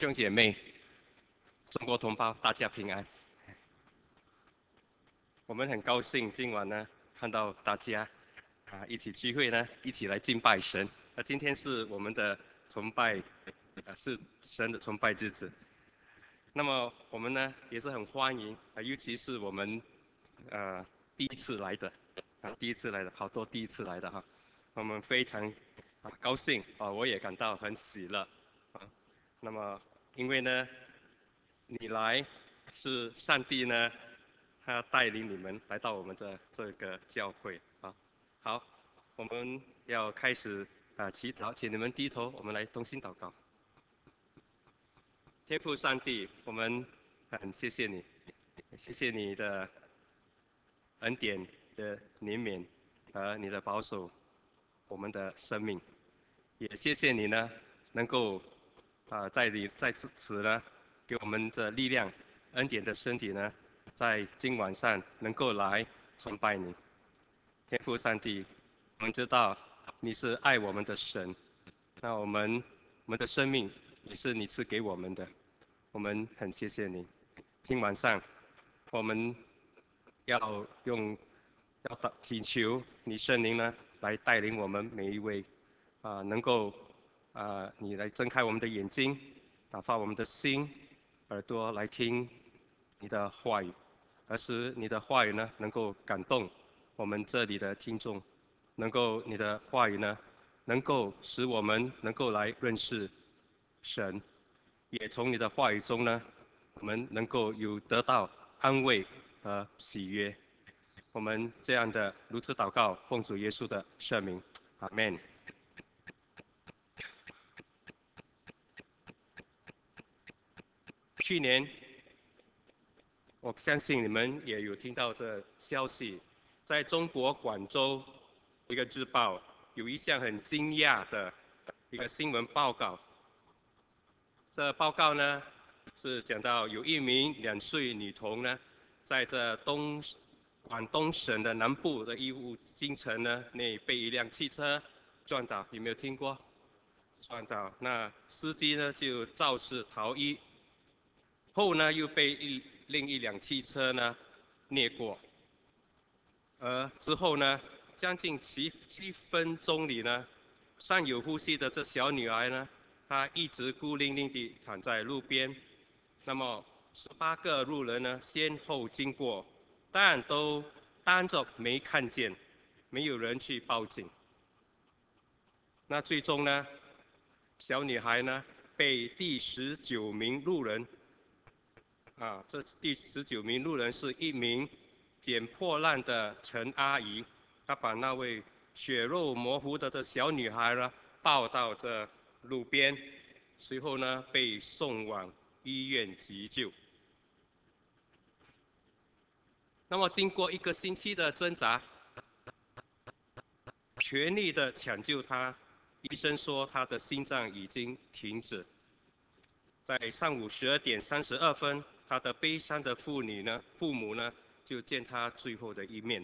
弟兄姐妹、中国同胞，大家平安。我们很高兴今晚呢看到大家一起聚会呢，一起来敬拜神。那今天是我们的崇拜，是神的崇拜日子。那么我们呢也是很欢迎尤其是我们第一次来的第一次来的，好多第一次来的哈，我们非常高兴我也感到很喜乐啊。那么因为呢，你来是上帝呢，他带领你们来到我们的这个教会啊。好，我们要开始祈祷，请你们低头，我们来同心祷告。天父上帝，我们很谢谢你，谢谢你的恩典的怜悯和你的保守我们的生命，也谢谢你呢，能够在此呢，给我们的力量、恩典的身体呢，在今晚上能够来崇拜你。天父上帝，我们知道你是爱我们的神，那我们的生命也是你赐给我们的，我们很谢谢你。今晚上我们要祈求你圣灵呢来带领我们每一位能够你来睁开我们的眼睛，打发我们的心、耳朵来听你的话语，而使你的话语呢能够感动我们这里的听众，能够你的话语呢能够使我们能够来认识神，也从你的话语中呢，我们能够有得到安慰和喜悦。我们这样的如此祷告，奉主耶稣的圣名，阿门。去年，我相信你们也有听到这消息，在中国广州一个日报有一项很惊讶的一个新闻报告。这报告呢是讲到有一名2岁女童呢，在这广东省的南部的义乌京城呢内被一辆汽车撞倒，有没有听过？撞倒，那司机呢就肇事逃逸，后呢又被另一辆汽车呢掠过，之后呢将近7分钟里呢，尚有呼吸的这小女孩呢，她一直孤零零地躺在路边。那么18个路人呢先后经过，但都当作没看见，没有人去报警。那最终呢，小女孩呢被第19名路人这第19名路人是一名捡破烂的陈阿姨，她把那位血肉模糊的这小女孩呢抱到这路边，随后呢被送往医院急救。那么经过1个星期的挣扎，全力的抢救她，医生说她的心脏已经停止。在上午12点32分，她的悲伤的父母呢，就见她最后的一面。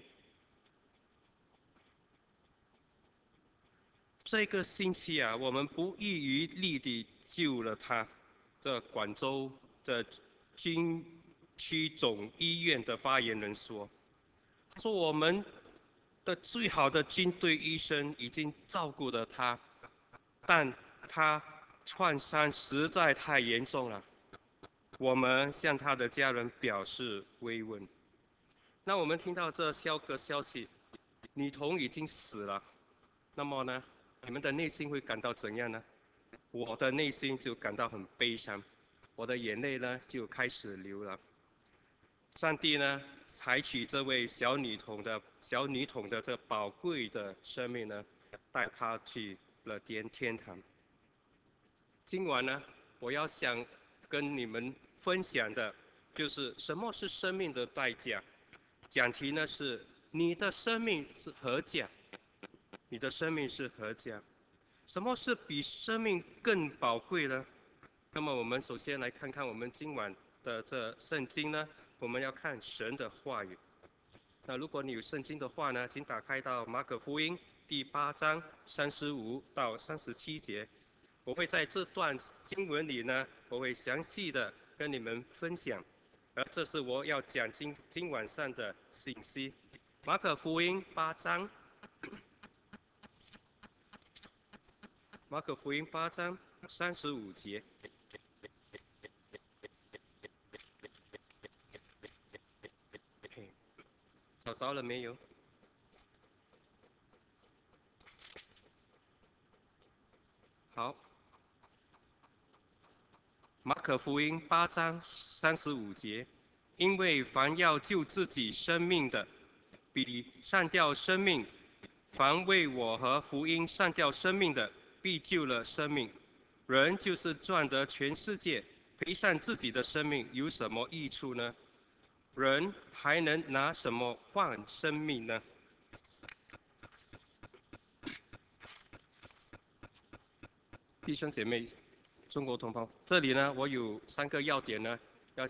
这个星期我们不遗余力地救了她。这广州的军区总医院的发言人说：“他说我们的最好的军队医生已经照顾了她，但她创伤实在太严重了。我们向她的家人表示慰问。”那我们听到这个消息，女童已经死了，那么呢，你们的内心会感到怎样呢？我的内心就感到很悲伤，我的眼泪呢就开始流了。上帝呢，采取这位小女童的这宝贵的生命呢，带她去了天堂。今晚呢，我要想跟你们分享的，就是什么是生命的代价。讲题呢是你的生命是何价？你的生命是何价？什么是比生命更宝贵呢？那么我们首先来看看我们今晚的这圣经呢，我们要看神的话语。那如果你有圣经的话呢，请打开到马可福音第8章35到37节。 我会在这段经文里呢，我会详细的跟你们分享，而这是我要讲今晚上的信息。马可福音8章，马可福音8章35节。找着了没有？好，马可福音8章35节，因为凡要救自己生命的，必上吊生命；凡为我和福音上吊生命的，必救了生命。人就是赚得全世界，赔上自己的生命，有什么益处呢？人还能拿什么换生命呢？弟兄姐妹，中国同胞，这里呢，我有3个要点呢，要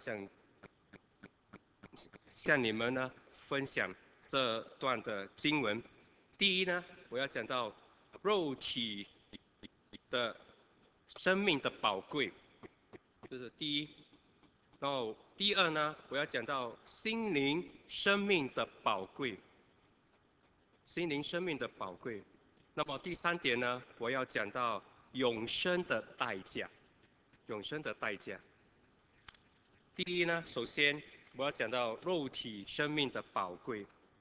向你们呢分享这段的经文。第一呢，我要讲到肉体的生命的宝贵，这是第一。然后第二呢，我要讲到心灵生命的宝贵，心灵生命的宝贵。那么第3点呢，我要讲到永生的代价，永生的代价。第一呢，首先我要讲到肉体生命的宝贵。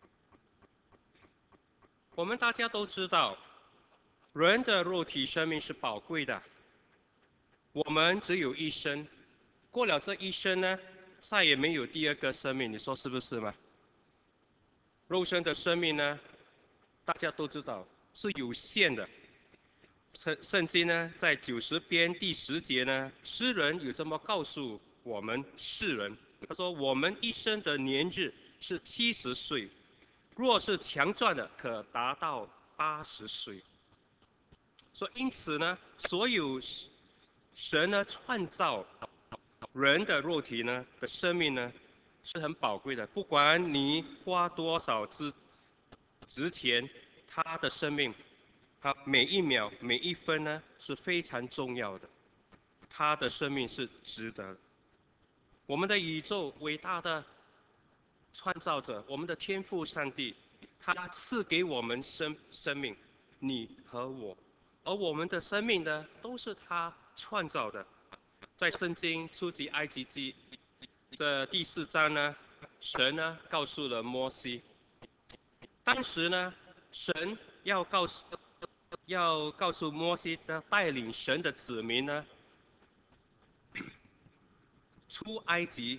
我们大家都知道，人的肉体生命是宝贵的。我们只有一生，过了这一生呢，再也没有第二个生命，你说是不是嘛？肉身的生命呢，大家都知道是有限的。圣经呢，在90篇第10节呢，诗人有这么告诉我们世人，他说：“我们一生的年日是70岁，若是强壮的，可达到80岁。”所以因此呢，所有神呢创造人的肉体呢的生命呢，是很宝贵的。不管你花多少值钱，他的生命，他每一秒每一分呢是非常重要的，他的生命是值得的。我们的宇宙伟大的创造者，我们的天父上帝，他赐给我们生命，你和我，而我们的生命呢，都是他创造的。在圣经出埃及记这第4章呢，神呢告诉了摩西，当时呢，神要告诉摩西的带领神的子民呢出埃及，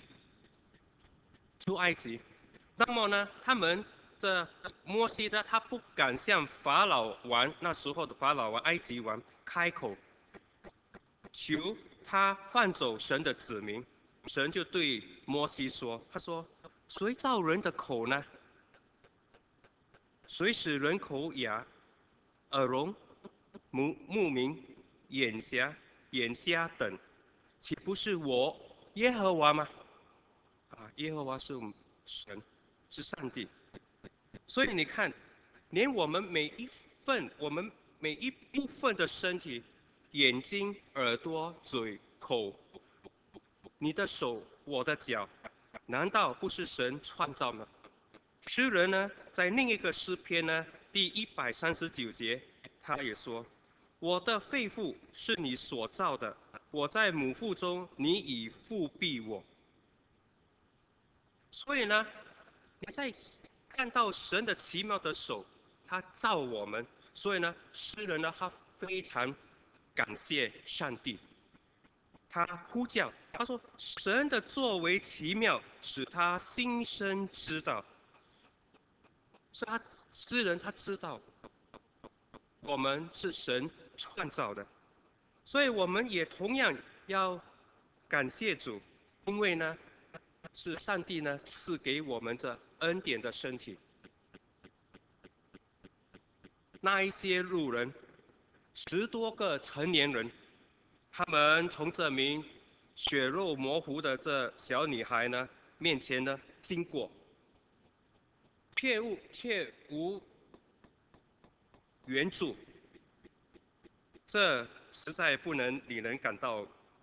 那么呢，摩西呢，他不敢向法老王那时候的法老王埃及王开口求他放走神的子民，神就对摩西说：“他说，谁造人的口呢？谁使人口哑、耳聋、目明、眼瞎等？岂不是我耶和华吗？”耶和华是我们神，是上帝。所以你看，连我们每一部分的身体，眼睛、耳朵、嘴、口，你的手、我的脚，难道不是神创造吗？诗人呢，在另一个诗篇呢，第139节，他也说：“我的肺腑是你所造的，我在母腹中，你已复庇我。”所以呢，你在看到神的奇妙的手，他造我们，所以呢，诗人呢，他非常感谢上帝，他呼叫，他说：“神的作为奇妙，使他心生知道。”所以诗人他知道我们是神创造的，所以我们也同样要感谢主，因为呢，是上帝呢赐给我们这恩典的身体。那一些路人，10多个成年人，他们从这名血肉模糊的这小女孩呢面前呢经过，却无援助。这实在不能令人感到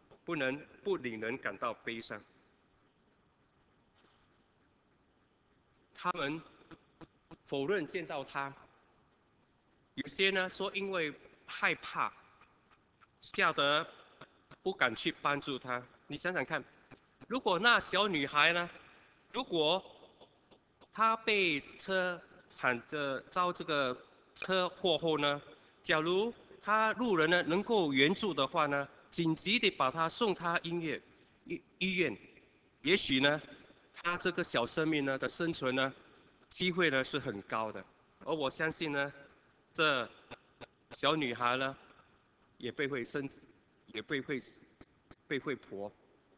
悲伤。他们否认见到他，有些呢说因为害怕，吓得不敢去帮助他。你想想看，如果那小女孩呢，如果她被遭这个车祸后呢，假如路人呢能够援助的话呢，紧急地把她送她医院，也许呢，她这个小生命呢的生存呢，机会呢是很高的。而我相信呢，这小女孩呢，也被会婆。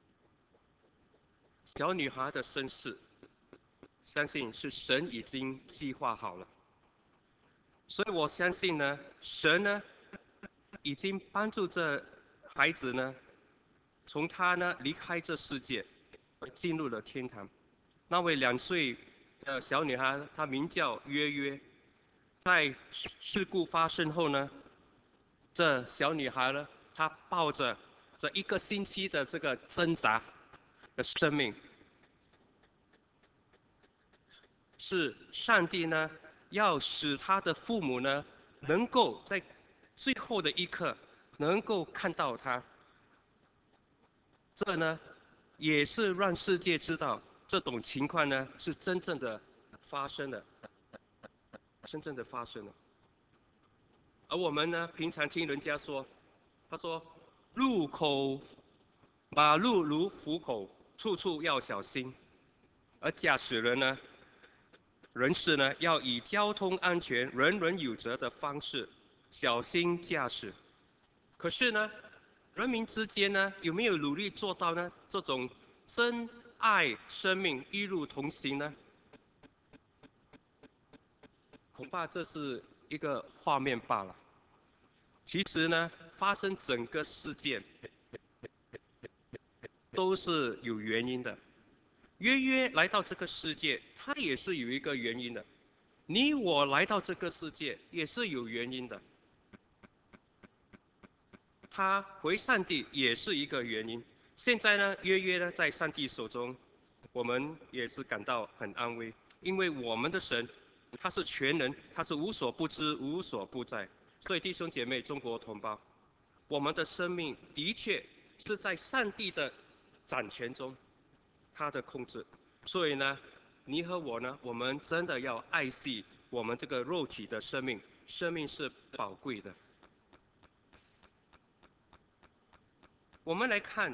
小女孩的身世，相信是神已经计划好了。所以我相信呢，神呢已经帮助这孩子呢，从他呢离开这世界，进入了天堂。那位2岁的小女孩，她名叫约约，在事故发生后呢，这小女孩呢，她抱着这1个星期的这个挣扎的生命，是上帝呢要使她的父母呢，能够在最后的一刻能够看到她。这呢，也是让世界知道这种情况呢是真正的发生了，真正的发生了。而我们呢，平常听人家说，他说马路如虎口，处处要小心。而驾驶人士呢，要以交通安全、人人有责的方式小心驾驶。可是呢，人民之间呢，有没有努力做到呢？这种真爱生命一路同行呢？恐怕这是一个画面罢了。其实呢，发生整个事件都是有原因的。约约来到这个世界，他也是有一个原因的。你我来到这个世界也是有原因的。他回上帝也是一个原因。现在呢，约约呢在上帝手中，我们也是感到很安慰，因为我们的神他是全能，他是无所不知、无所不在。所以弟兄姐妹、中国同胞，我们的生命的确是在上帝的掌权中，他的控制。所以呢，你和我呢，我们真的要爱惜我们这个肉体的生命，生命是宝贵的。我们来看，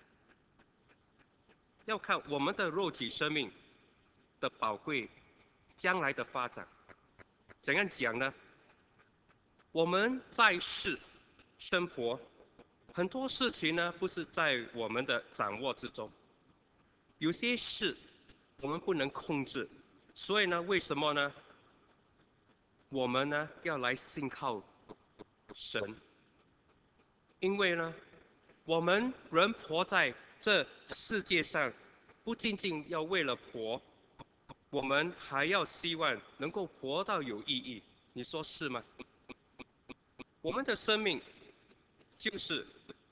要看我们的肉体生命的宝贵，将来的发展。怎样讲呢？我们在世生活，很多事情呢不是在我们的掌握之中，有些事我们不能控制，所以呢，为什么呢？我们呢要来信靠神，因为呢，我们人活在这世界上，不仅仅要为了活，我们还要希望能够活到有意义。你说是吗？我们的生命就是，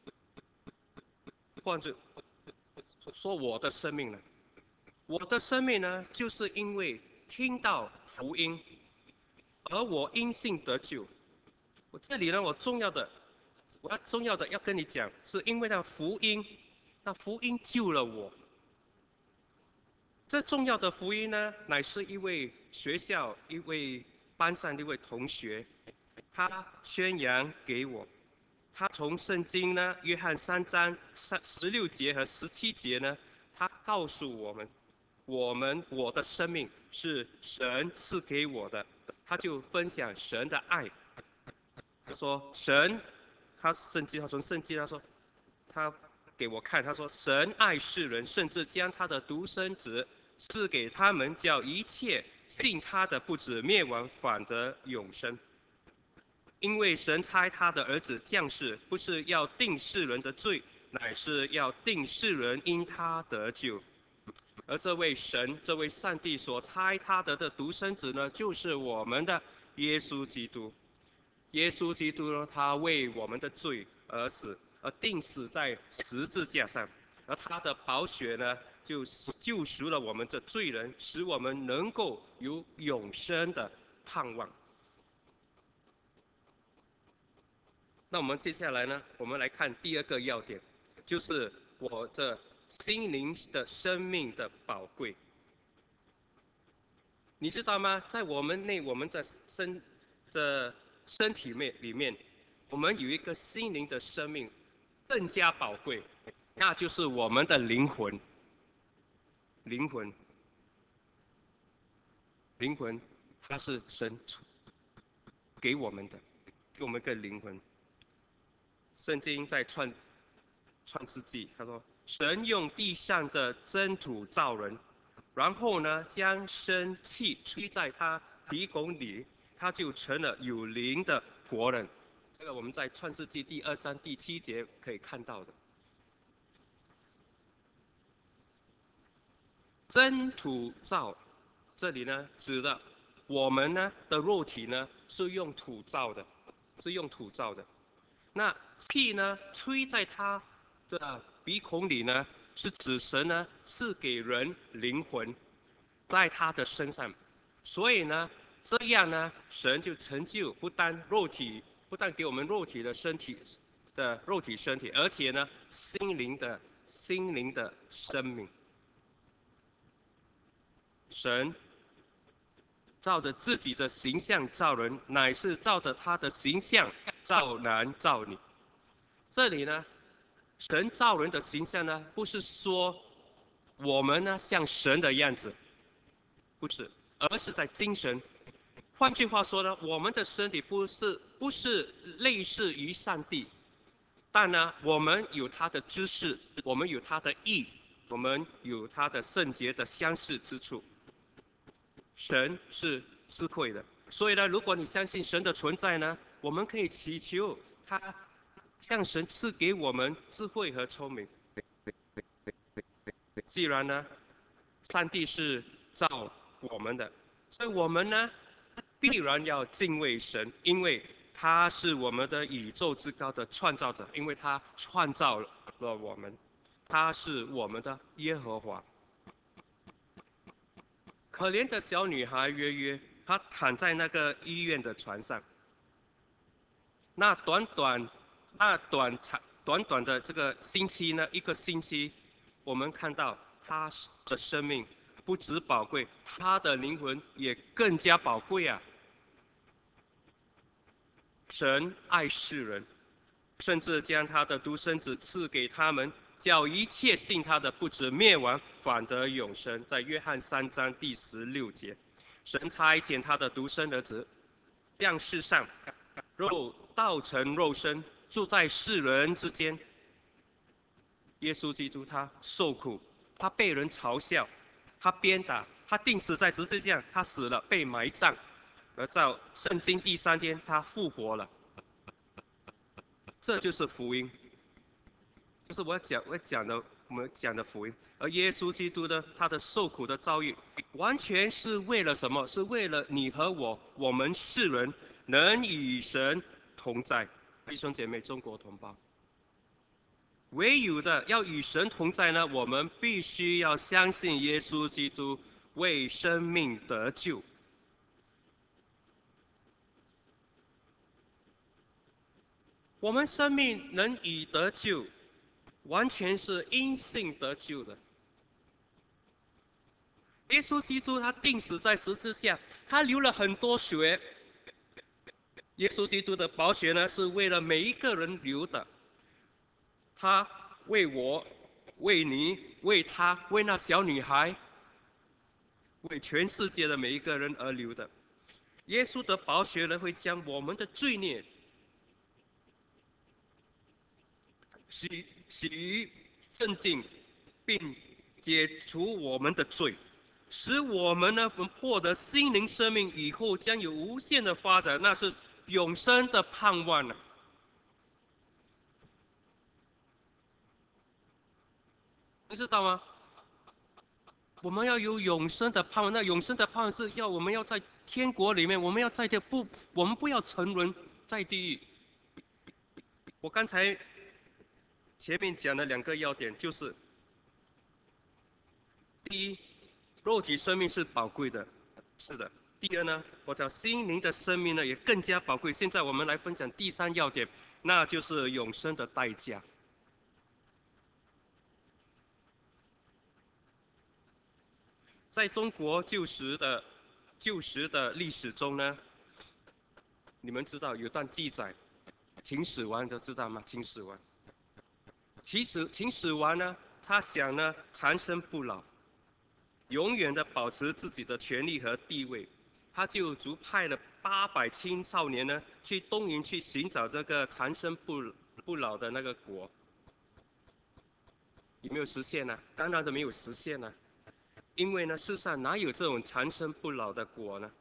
或者说我的生命呢？我的生命呢，就是因为听到福音，而我因信得救。我这里呢，我重要的要跟你讲，是因为那福音，那福音救了我。这重要的福音呢，乃是一位学校、一位班上的一位同学，他宣扬给我。他从圣经呢，约翰3章16节和17节呢，他告诉我的生命是神赐给我的。他就分享神的爱。他说神，他从圣经他说，他给我看，他说神爱世人，甚至将他的独生子赐给他们，叫一切信他的不止灭亡，反得永生。因为神差他的儿子降世，不是要定世人的罪，乃是要定世人因他得救。而这位神，这位上帝所差他的独生子呢，就是我们的耶稣基督。 耶稣基督呢，他为我们的罪而死，而钉死在十字架上，而他的宝血呢，就救赎了我们这罪人，使我们能够有永生的盼望。那我们接下来呢，我们来看第二个要点，就是我这心灵的生命的宝贵。你知道吗？在我们的身体里面，我们有一个心灵的生命更加宝贵，那就是我们的灵魂。灵魂，灵魂，它是神给我们的，给我们一个灵魂。圣经在创世纪，他说：神用地上的真土造人，然后呢，将生气吹在他鼻孔里，他就成了有灵的活人。这个我们在创世纪第2章第7节可以看到的。真土造，这里呢指的我们呢的肉体呢是用土造的，是用土造的。那气呢吹在他的鼻孔里呢，是指神呢赐给人灵魂，在他的身上。所以呢，这样呢，神就成就不但给我们肉体的身体身体，而且呢，心灵的生命。神照着自己的形象造人，乃是照着他的形象造男造女。这里呢，神造人的形象呢，不是说我们呢像神的样子，不是，而是在精神。换句话说呢，我们的身体不是类似于上帝，但呢，我们有他的知识，我们有他的义，我们有他的圣洁的相似之处。神是智慧的，所以呢，如果你相信神的存在呢，我们可以祈求他向神赐给我们智慧和聪明。既然呢，上帝是造我们的，所以我们呢必然要敬畏神，因为他是我们的宇宙之高的创造者，因为他创造了我们，他是我们的耶和华。可怜的小女孩约约，她躺在那个医院的床上。那短短的这个星期呢，一个星期，我们看到她的生命不止宝贵，她的灵魂也更加宝贵啊！神爱世人，甚至将他的独生子赐给他们，叫一切信他的不至灭亡，反得永生。在约翰3章第16节，神差遣他的独生儿子降世上，道成肉身，住在世人之间。耶稣基督他受苦，他被人嘲笑，他鞭打，他钉死在十字架上，他死了，被埋葬。而在圣经第3天，他复活了。这就是福音，这是我们讲的福音。而耶稣基督呢，他的受苦的遭遇，完全是为了什么？是为了你和我们世人能与神同在。弟兄姐妹，中国同胞，唯有的要与神同在呢，我们必须要相信耶稣基督为生命得救。我们生命能以得救，完全是因信得救的。耶稣基督他钉死在十字架，他流了很多血。耶稣基督的宝血呢，是为了每一个人流的。他为我、为你、为他、为那小女孩、为全世界的每一个人而流的。耶稣的宝血呢，会将我们的罪孽洗于净净，并解除我们的罪，使我们呢获得心灵生命以后将有无限的发展，那是永生的盼望啊！你知道吗？我们要有永生的盼望，那永生的盼望是我们要在天国里面，我们要在这我们不要沉沦， 在地狱。我刚才前面讲的2个要点就是：第一，肉体生命是宝贵的，是的。第二呢，我讲心灵的生命呢也更加宝贵。现在我们来分享第3要点，那就是永生的代价。在中国旧时的历史中呢，你们知道有段记载，秦始皇都知道吗？秦始皇，秦始皇呢，他想呢长生不老，永远的保持自己的权力和地位，他就逐派了800青少年呢，去东瀛去寻找这个长生不老的那个国。有没有实现呢？当然都没有实现呢，因为呢，世上哪有这种长生不老的国呢？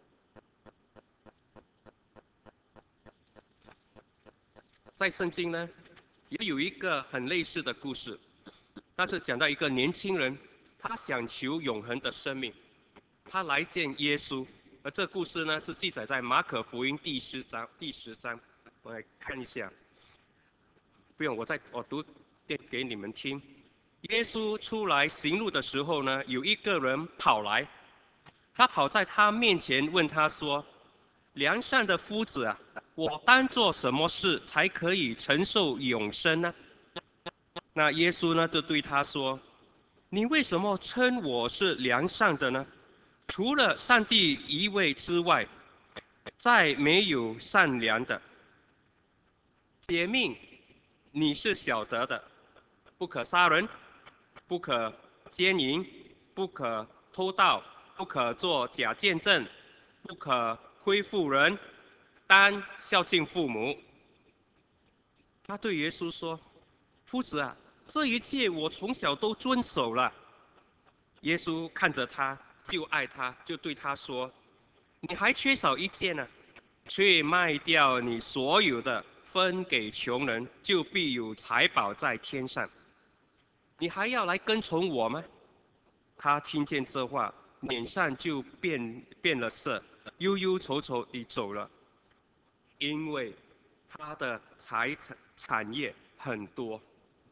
在圣经呢，也有一个很类似的故事，那是讲到一个年轻人，他想求永恒的生命，他来见耶稣。而这故事呢，是记载在马可福音第10章。我来看一下，不用，我读给你们听。耶稣出来行路的时候呢，有一个人跑来，他跑在他面前问他说：良善的夫子啊，我当做什么事才可以承受永生呢？那耶稣呢就对他说：你为什么称我是良善的呢？除了上帝一位之外，再没有善良的。诫命你是晓得的，不可杀人，不可奸淫，不可偷盗，不可作假见证，不可亏负人，当孝敬父母。他对耶稣说：夫子啊，这一切我从小都遵守了。耶稣看着他，就爱他，就对他说：你还缺少一件呢，去卖掉你所有的，分给穷人，就必有财宝在天上。你还要来跟从我吗？他听见这话，脸上就变了色，忧忧愁愁地走了，因为他的产业很多。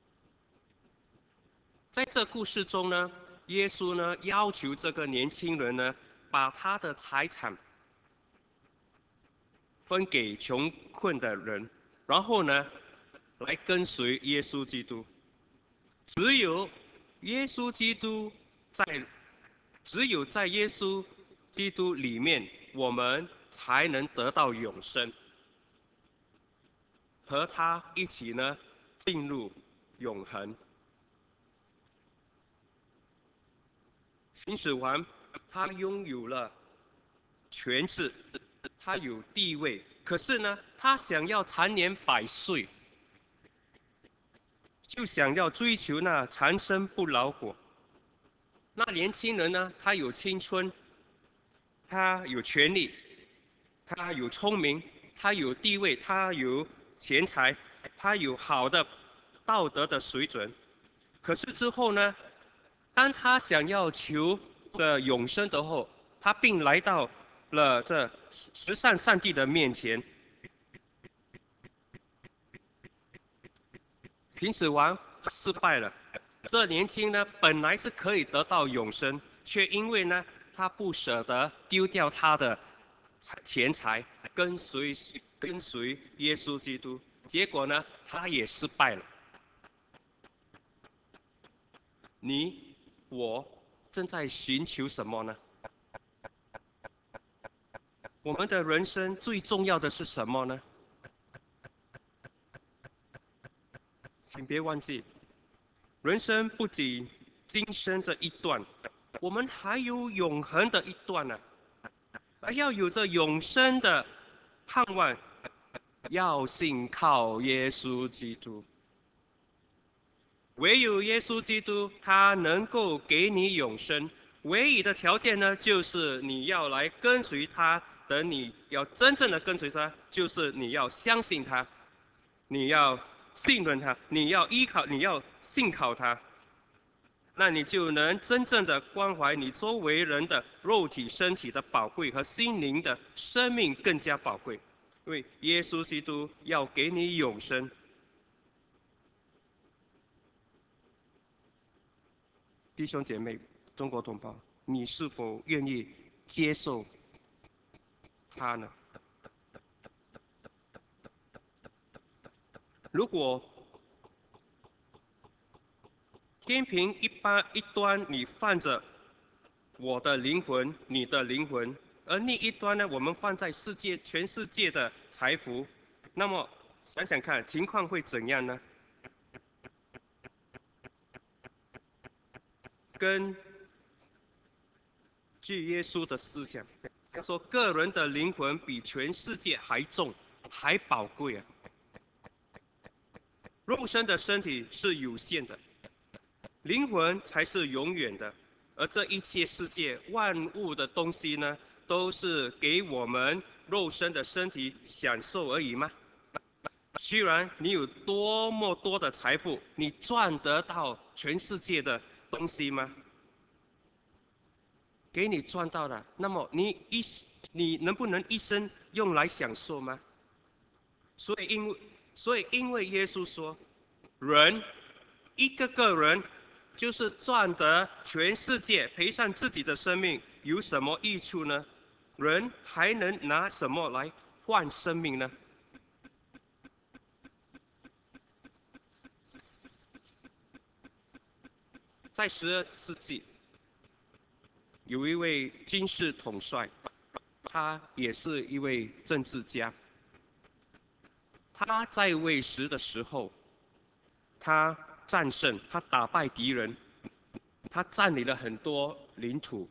在这故事中呢，耶稣呢要求这个年轻人呢，把他的财产分给穷困的人，然后呢，来跟随耶稣基督。只有耶稣基督在，只有在耶稣基督里面，我们才能得到永生，和他一起呢进入永恒。秦始皇他拥有了权势，他有地位，可是呢，他想要长年百岁，就想要追求那长生不老果。那年轻人呢，他有青春，他有权利，他有聪明，他有地位，他有钱财，他有好的道德的水准。可是之后呢，当他想要求的永生的后，他并来到了这十善上帝的面前。秦始皇失败了，这年轻呢本来是可以得到永生，却因为呢他不舍得丢掉他的钱财，跟随耶稣基督，结果呢他也失败了。你我正在寻求什么呢？我们的人生最重要的是什么呢？请别忘记，人生不仅今生这一段，我们还有永恒的一段呢。而要有着永生的盼望，要信靠耶稣基督。唯有耶稣基督，他能够给你永生。唯一的条件呢，就是你要来跟随他。等你要真正的跟随他，就是你要相信他，你要信任他，你要依靠，你要信靠他。那你就能真正的关怀你周围人的肉体、身体的宝贵和心灵的生命更加宝贵。 因为耶稣基督要给你永生。弟兄姐妹，中国同胞，你是否愿意接受他呢？如果天平一端你放着我的灵魂、你的灵魂，而另一端呢，我们放在全世界的财富，那么想想看，情况会怎样呢？根据耶稣的思想，他说，个人的灵魂比全世界还重，还宝贵啊！肉身的身体是有限的，灵魂才是永远的。而这一切世界万物的东西呢，都是给我们肉身的身体享受而已吗？虽然你有多么多的财富，你赚得到全世界的东西吗？给你赚到了，那么你能不能一生用来享受吗？所以因为耶稣说，人个人就是赚得全世界，赔上自己的生命，有什么益处呢？人还能拿什么来换生命呢？在12世纪，有一位军事统帅，他也是一位政治家。他在位时的时候，他战胜，他打败敌人，他占领了很多领土。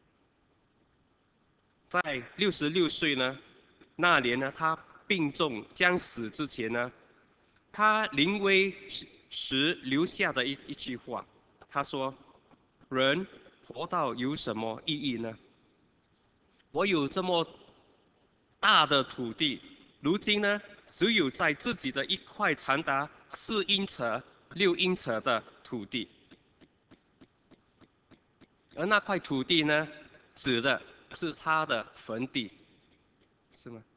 在66岁呢，那年呢，他病重将死之前呢，他临危时留下的一句话，他说：人活到有什么意义呢？我有这么大的土地，如今呢，只有在自己的一块长达4英尺、6英尺的土地，而那块土地呢，指的是他的坟地，是吗？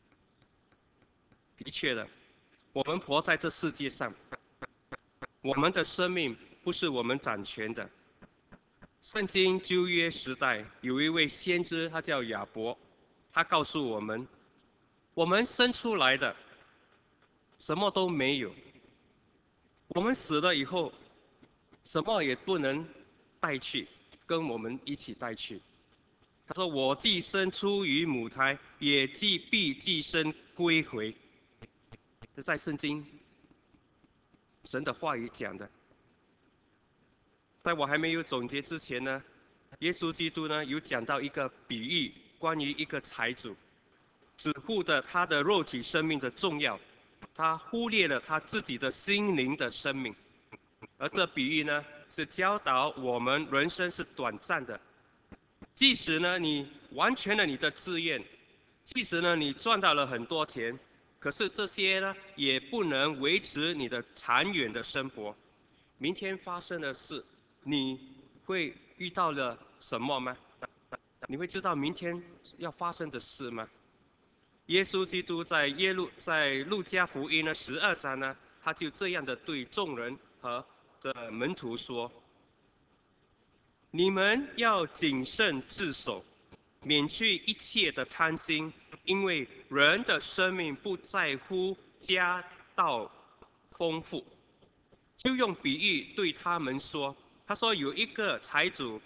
的确的，我们活在这世界上，我们的生命不是我们掌权的。圣经旧约时代有一位先知，他叫亚伯，他告诉我们，我们生出来的什么都没有，我们死了以后，什么也不能带去，跟我们一起带去。他说：“我既生出于母胎，也必寄生归回。”这在圣经神的话语讲的。在我还没有总结之前呢，耶稣基督呢有讲到一个比喻，关于一个财主，只顾着他的肉体生命的重要，他忽略了他自己的心灵的生命。而这比喻呢，是教导我们人生是短暂的，即使呢你完全了你的志愿，即使呢你赚到了很多钱，可是这些呢也不能维持你的长远的生活。明天发生的事，你会遇到了什么吗？你会知道明天要发生的事吗？耶稣基督在路加福音的12章呢，他就这样的对众人和这门徒说：你们要谨慎自守，免去一切的贪心，因为人的生命不在乎家道丰富。就用比喻对他们说，他说有一个财主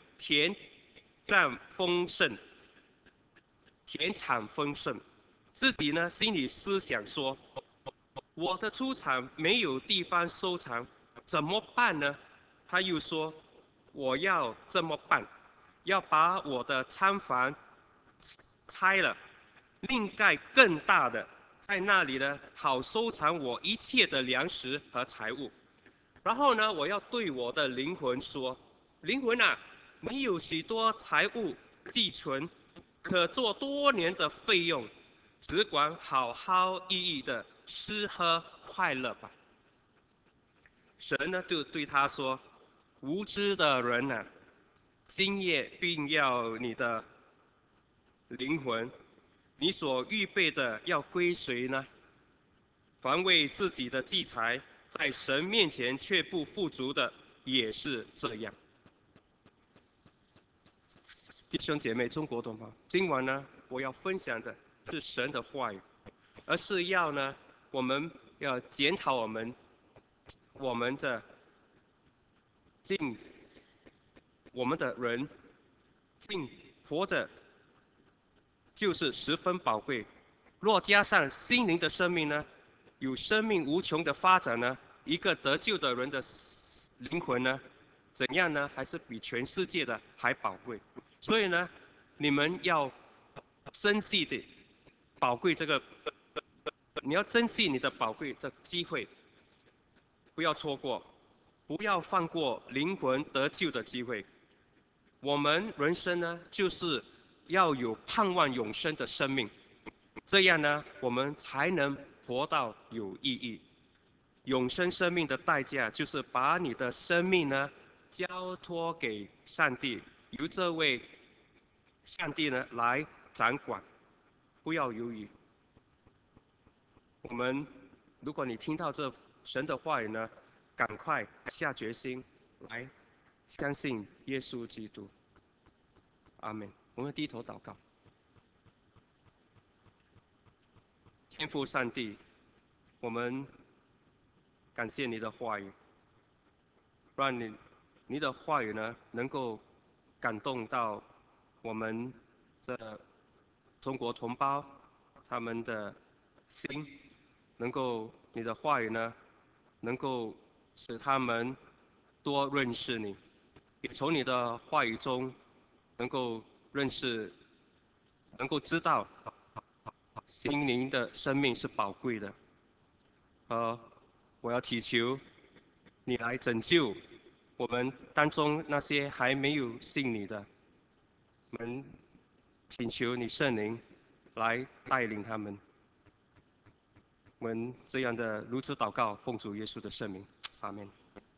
田产丰盛，自己呢心里思想说，我的出产没有地方收藏，怎么办呢？他又说，我要这么办，要把我的仓房拆了，另盖更大的，在那里呢好收藏我一切的粮食和财物。然后呢，我要对我的灵魂说：灵魂啊，你有许多财物寄存，可做多年的费用，只管好好意义的吃喝快乐吧。神呢就对他说：无知的人呐、今夜并要你的灵魂， 你所预备的要归谁呢？凡为自己的积财，在神面前却不富足的，也是这样。弟兄姐妹，中国同胞，今晚呢，我要分享的是神的话语，而是要呢，我们要检讨我们的尽我们的人尽活的，就是十分宝贵。若加上心灵的生命呢，有生命无穷的发展呢，一个得救的人的灵魂呢，怎样呢？还是比全世界的还宝贵。所以呢，你们要珍惜的宝贵这个，你要珍惜你的宝贵的机会，不要错过，不要放过灵魂得救的机会。我们人生呢，就是要有盼望永生的生命，这样呢，我们才能活到有意义。永生生命的代价，就是把你的生命呢，交托给上帝，由这位上帝呢来掌管，不要犹豫。我们，如果你听到这神的话语呢，赶快下决心来相信耶稣基督。阿门。我们低头祷告。天父上帝，我们感谢你的话语，让你的话语呢能够感动到我们这中国同胞他们的心，能够你的话语呢能够使他们多认识你，也从你的话语中能够认识，能够知道心灵的生命是宝贵的。我要祈求你来拯救我们当中那些还没有信你的，我们请求你圣灵来带领他们。我们这样的如此祷告，奉主耶稣的圣名，阿门。